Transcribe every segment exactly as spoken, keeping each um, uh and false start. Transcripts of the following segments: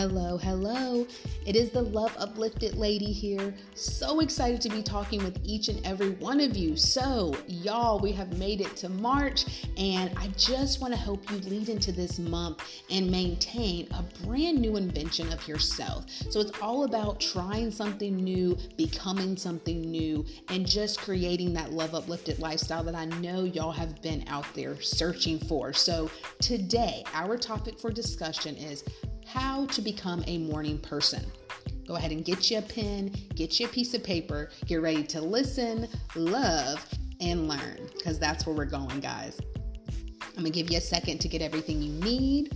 Hello, hello. It is the Love Uplifted Lady here. So excited to be talking with each and every one of you. So, y'all, we have made it to March, and I just want to help you lead into this month and maintain a brand new invention of yourself. So it's all about trying something new, becoming something new, and just creating that love uplifted lifestyle that I know y'all have been out there searching for. So today, our topic for discussion is how to become a morning person. Go ahead and get you a pen, get you a piece of paper, get ready to listen, love, and learn, because that's where we're going, guys. I'm going to give you a second to get everything you need.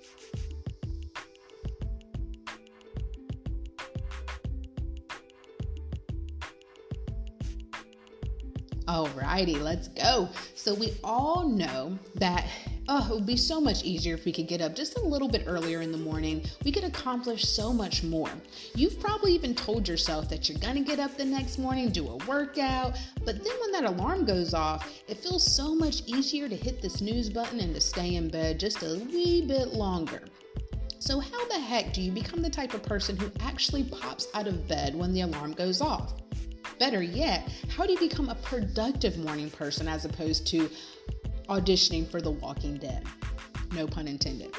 Alrighty, let's go. So we all know that Oh, it would be so much easier if we could get up just a little bit earlier in the morning. We could accomplish so much more. You've probably even told yourself that you're going to get up the next morning, do a workout, but then when that alarm goes off, it feels so much easier to hit the snooze button and to stay in bed just a wee bit longer. So how the heck do you become the type of person who actually pops out of bed when the alarm goes off? Better yet, how do you become a productive morning person as opposed to auditioning for The Walking Dead? No pun intended.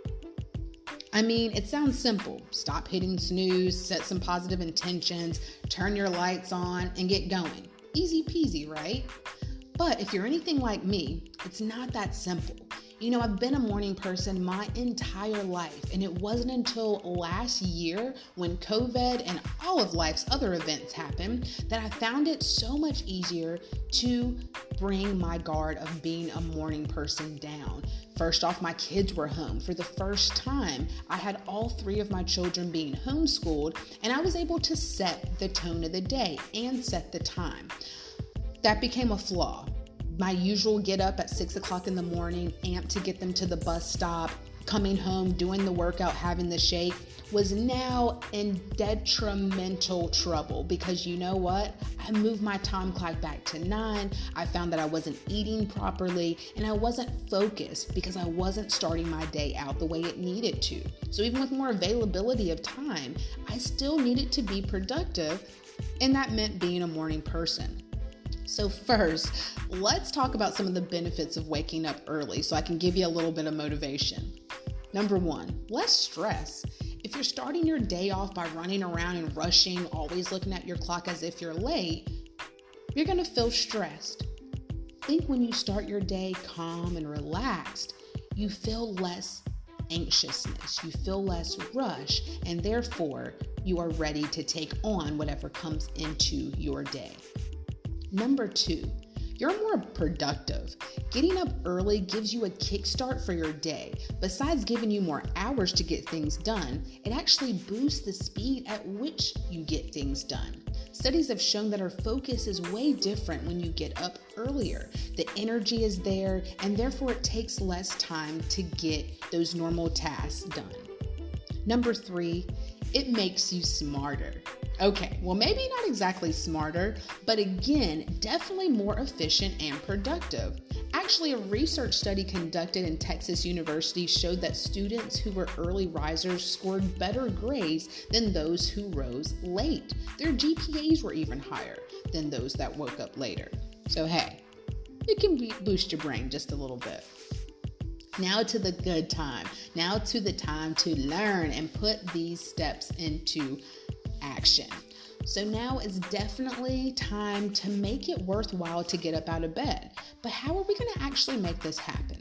I mean, it sounds simple. Stop hitting snooze, set some positive intentions, turn your lights on, and get going. Easy peasy, right? But if you're anything like me, it's not that simple. You know, I've been a morning person my entire life, and it wasn't until last year when COVID and all of life's other events happened that I found it so much easier to bring my guard of being a morning person down. First off, my kids were home. For the first time, I had all three of my children being homeschooled, and I was able to set the tone of the day and set the time. That became a flaw. My usual get up at six o'clock in the morning, amped to get them to the bus stop, coming home, doing the workout, having the shake, was now in detrimental trouble because you know what? I moved my time clock back to nine. I found that I wasn't eating properly and I wasn't focused because I wasn't starting my day out the way it needed to. So even with more availability of time, I still needed to be productive, and that meant being a morning person. So first, let's talk about some of the benefits of waking up early so I can give you a little bit of motivation. Number one, less stress. If you're starting your day off by running around and rushing, always looking at your clock as if you're late, you're going to feel stressed. Think when you start your day calm and relaxed, you feel less anxiousness, you feel less rush, and therefore you are ready to take on whatever comes into your day. Number two, you're more productive. Getting up early gives you a kickstart for your day. Besides giving you more hours to get things done, it actually boosts the speed at which you get things done. Studies have shown that our focus is way different when you get up earlier. The energy is there, and therefore it takes less time to get those normal tasks done. Number three, it makes you smarter. Okay, well, maybe not exactly smarter, but again, definitely more efficient and productive. Actually, a research study conducted in Texas University showed that students who were early risers scored better grades than those who rose late. Their G P As were even higher than those that woke up later. So hey, it can be, boost your brain just a little bit. Now to the good time. Now to the time to learn and put these steps into action. So now is definitely time to make it worthwhile to get up out of bed. But how are we going to actually make this happen?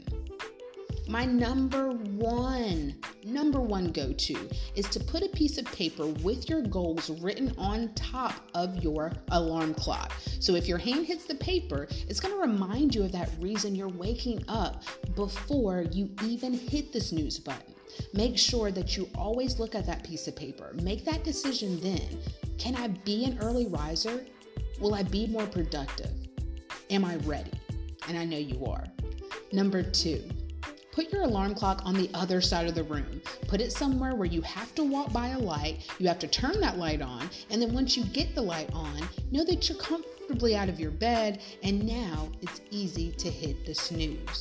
My number one, number one go-to is to put a piece of paper with your goals written on top of your alarm clock. So if your hand hits the paper, it's going to remind you of that reason you're waking up before you even hit the snooze button. Make sure that you always look at that piece of paper. Make that decision then. Can I be an early riser? Will I be more productive? Am I ready? And I know you are. Number two, put your alarm clock on the other side of the room. Put it somewhere where you have to walk by a light, you have to turn that light on, and then once you get the light on, know that you're comfortably out of your bed, and now it's easy to hit the snooze.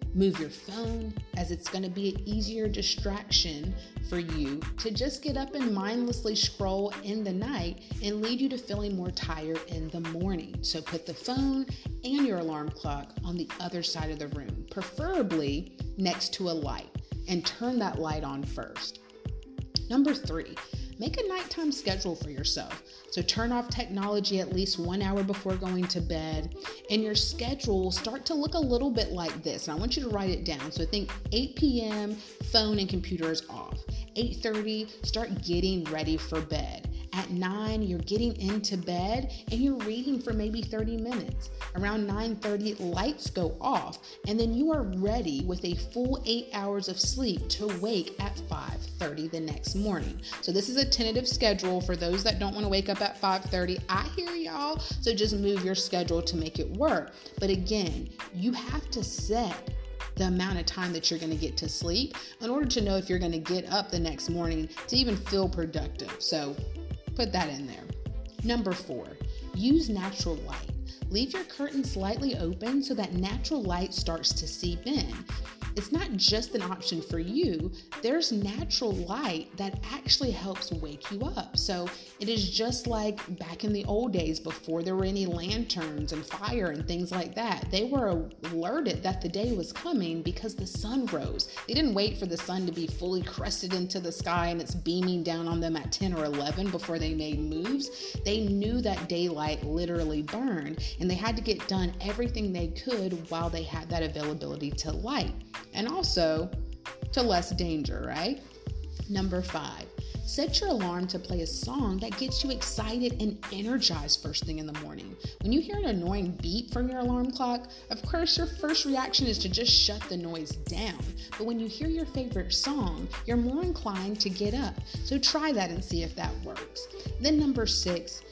Move your phone, as it's going to be an easier distraction for you to just get up and mindlessly scroll in the night and lead you to feeling more tired in the morning. So put the phone and your alarm clock on the other side of the room, preferably next to a light, and turn that light on first. Number three, make a nighttime schedule for yourself. So turn off technology at least one hour before going to bed, and your schedule will start to look a little bit like this. And I want you to write it down. So think eight p.m., phone and computers off. eight thirty, start getting ready for bed. At nine, you're getting into bed and you're reading for maybe thirty minutes. Around nine thirty, lights go off, and then you are ready with a full eight hours of sleep to wake at five thirty the next morning. So this is a tentative schedule for those that don't want to wake up at five thirty. I hear y'all, so just move your schedule to make it work. But again, you have to set the amount of time that you're going to get to sleep in order to know if you're going to get up the next morning to even feel productive. So put that in there. Number four, use natural light. Leave your curtains slightly open so that natural light starts to seep in. It's not just an option for you. There's natural light that actually helps wake you up. So it is just like back in the old days before there were any lanterns and fire and things like that. They were alerted that the day was coming because the sun rose. They didn't wait for the sun to be fully crested into the sky and it's beaming down on them at ten or eleven before they made moves. They knew that daylight literally burned, and they had to get done everything they could while they had that availability to light. And also to less danger, right? Number five, set your alarm to play a song that gets you excited and energized first thing in the morning. When you hear an annoying beep from your alarm clock, of course, your first reaction is to just shut the noise down. But when you hear your favorite song, you're more inclined to get up. So try that and see if that works. Then number six,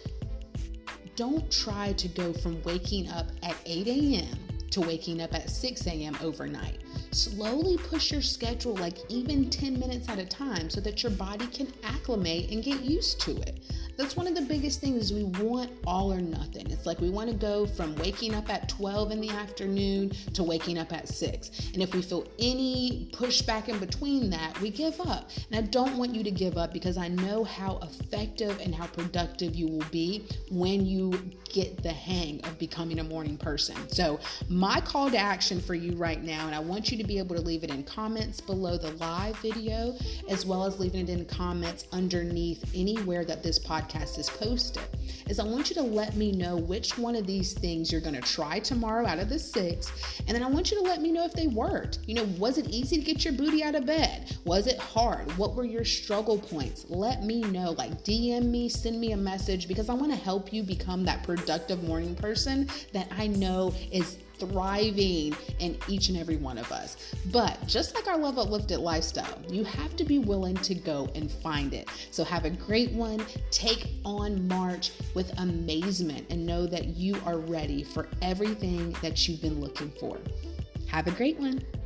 don't try to go from waking up at eight a.m. to waking up at six a.m. overnight. Slowly push your schedule like even ten minutes at a time so that your body can acclimate and get used to it. That's one of the biggest things. We want all or nothing. It's like we want to go from waking up at twelve in the afternoon to waking up at six. And if we feel any pushback in between that, we give up. And I don't want you to give up because I know how effective and how productive you will be when you get the hang of becoming a morning person. So my call to action for you right now, and I want you to be able to leave it in comments below the live video, as well as leaving it in comments underneath anywhere that this podcast is posted, is I want you to let me know which one of these things you're going to try tomorrow out of the six. And then I want you to let me know if they worked. You know, was it easy to get your booty out of bed? Was it hard? What were your struggle points? Let me know, like D M me, send me a message, because I want to help you become that productive morning person that I know is thriving in each and every one of us. But just like our Love Uplifted lifestyle, you have to be willing to go and find it. So have a great one. Take on March with amazement and know that you are ready for everything that you've been looking for. Have a great one.